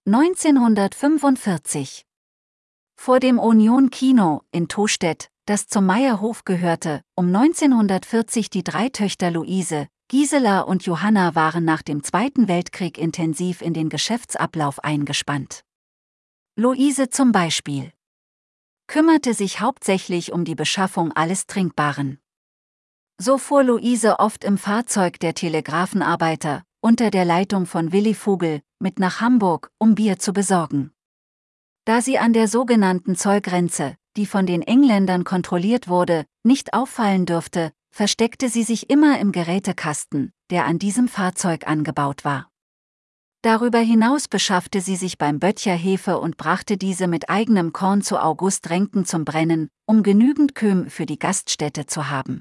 1945. Vor dem Union Kino in Tostedt, das zum Meierhof gehörte, um 1940 die drei Töchter Luise, Gisela und Johanna waren nach dem Zweiten Weltkrieg intensiv in den Geschäftsablauf eingespannt. Luise zum Beispiel kümmerte sich hauptsächlich um die Beschaffung alles Trinkbaren. So fuhr Luise oft im Fahrzeug der Telegrafenarbeiter, unter der Leitung von Willi Vogel, mit nach Hamburg, um Bier zu besorgen. Da sie an der sogenannten Zollgrenze, die von den Engländern kontrolliert wurde, nicht auffallen dürfte, versteckte sie sich immer im Gerätekasten, der an diesem Fahrzeug angebaut war. Darüber hinaus beschaffte sie sich beim Böttcher Hefe und brachte diese mit eigenem Korn zu August Renken zum Brennen, um genügend Köhm für die Gaststätte zu haben.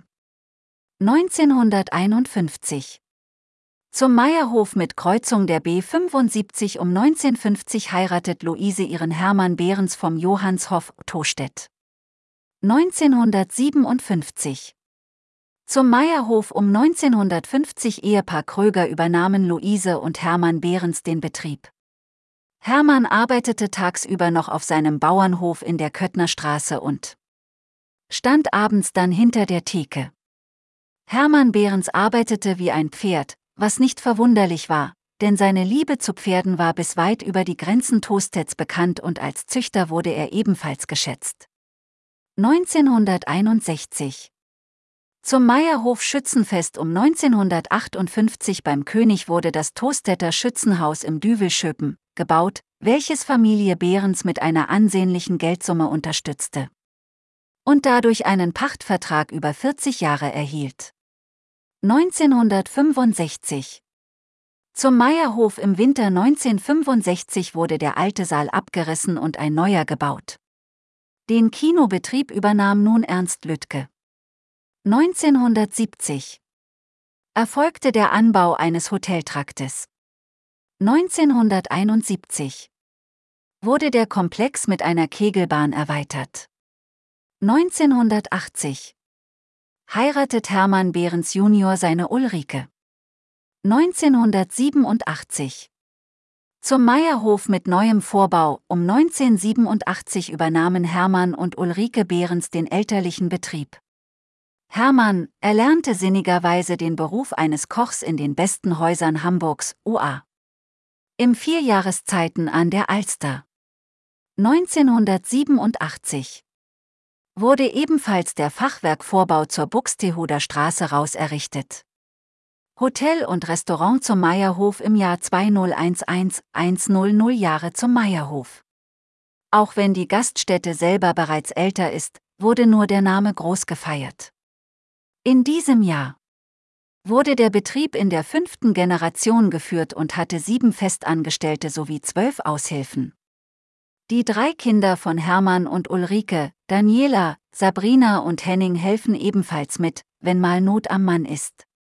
1951. Zum Meierhof mit Kreuzung der B75 um 1950 heiratet Luise ihren Hermann Behrens vom Johannshof, Tostedt. 1957. Zum Meierhof um 1950 Ehepaar Kröger übernahmen Luise und Hermann Behrens den Betrieb. Hermann arbeitete tagsüber noch auf seinem Bauernhof in der Köttnerstraße und stand abends dann hinter der Theke. Hermann Behrens arbeitete wie ein Pferd, was nicht verwunderlich war, denn seine Liebe zu Pferden war bis weit über die Grenzen Tostedts bekannt und als Züchter wurde er ebenfalls geschätzt. 1961. Zum Meierhof Schützenfest um 1958 beim König wurde das Tostedter Schützenhaus im Düvelschöpen gebaut, welches Familie Behrens mit einer ansehnlichen Geldsumme unterstützte und dadurch einen Pachtvertrag über 40 Jahre erhielt. 1965. Zum Meierhof im Winter 1965 wurde der alte Saal abgerissen und ein neuer gebaut. Den Kinobetrieb übernahm nun Ernst Lüdke. 1970. Erfolgte der Anbau eines Hoteltraktes. 1971. Wurde der Komplex mit einer Kegelbahn erweitert. 1980. Heiratet Hermann Behrens Junior seine Ulrike. 1987. Zum Meierhof mit neuem Vorbau um 1987 übernahmen Hermann und Ulrike Behrens den elterlichen Betrieb. Hermann erlernte sinnigerweise den Beruf eines Kochs in den besten Häusern Hamburgs, UA. Im Vierjahreszeiten an der Alster. 1987. Wurde ebenfalls der Fachwerkvorbau zur Buxtehuder Straße raus errichtet. Hotel und Restaurant zum Meierhof im Jahr 2011-100 Jahre zum Meierhof. Auch wenn die Gaststätte selber bereits älter ist, wurde nur der Name groß gefeiert. In diesem Jahr wurde der Betrieb in der 5. Generation geführt und hatte 7 Festangestellte sowie 12 Aushilfen. Die 3 Kinder von Hermann und Ulrike, Daniela, Sabrina und Henning helfen ebenfalls mit, wenn mal Not am Mann ist.